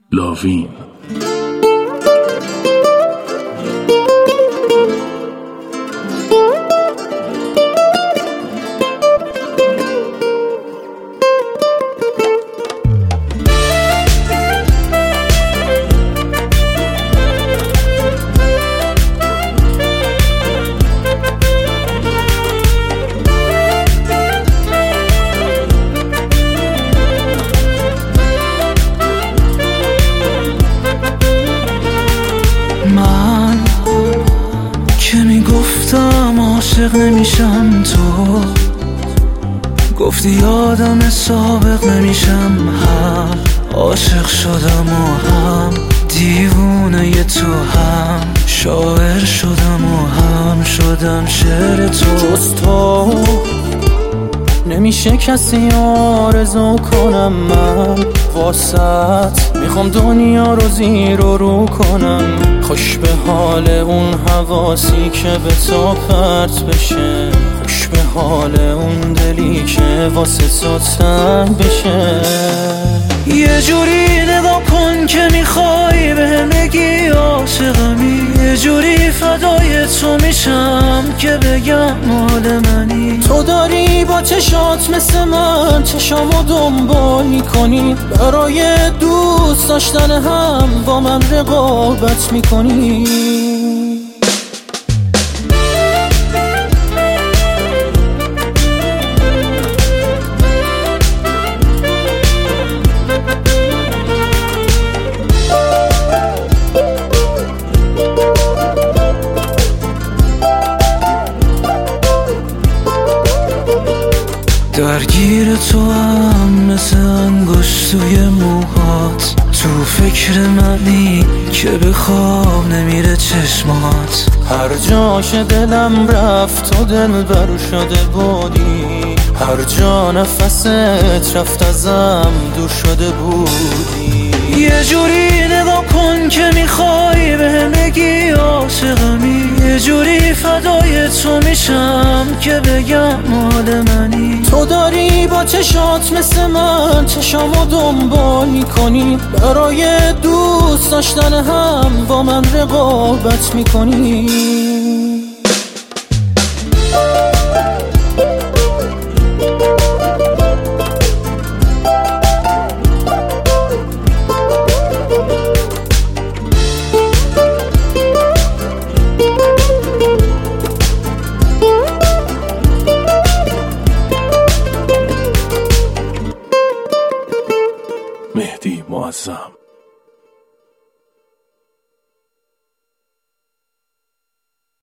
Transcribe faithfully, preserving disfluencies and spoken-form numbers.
لاوین. من که میگفتم عاشق نمیشم، تو گفتی یادم سابق نمیشم. هم عاشق شدم و هم دیوونه ی تو، هم شاعر شدم و هم شدم شعر تو. جز تو نمیشه کسی آرزو کنم، من واسط میخوام دنیا رو زیر و رو کنم. خوش به حال اون حواسی که به تو پرت بشه، خوش به حال اون دلی که واسه تو تنگ بشه. یه جوری نگاه کن که میخوای بهم بگی عاشقمی، یه جوری فدای تو میشم که بگم مال منی. تو داری با چشات مثل من چشامو دنبال میکنی، برای دوست داشتن هم با من رقابت میکنی. درگیر تو هم مثل انگشت توی موهات، تو فکر منی که به خواب نمیره چشمات. هر جاش دلم رفت تو دل برو شده بودی، هر جا نفست رفت ازم دور شده بودی. یه جوری نگاه کن که میخوای بهم بگی عاشقمی، یه جوری فدای تو میشم که بگم مال منی. تو داری با چشات مثل من چشامو دنبال میکنی، برای دوست داشتن هم با من رقابت میکنی. مهدی معظم.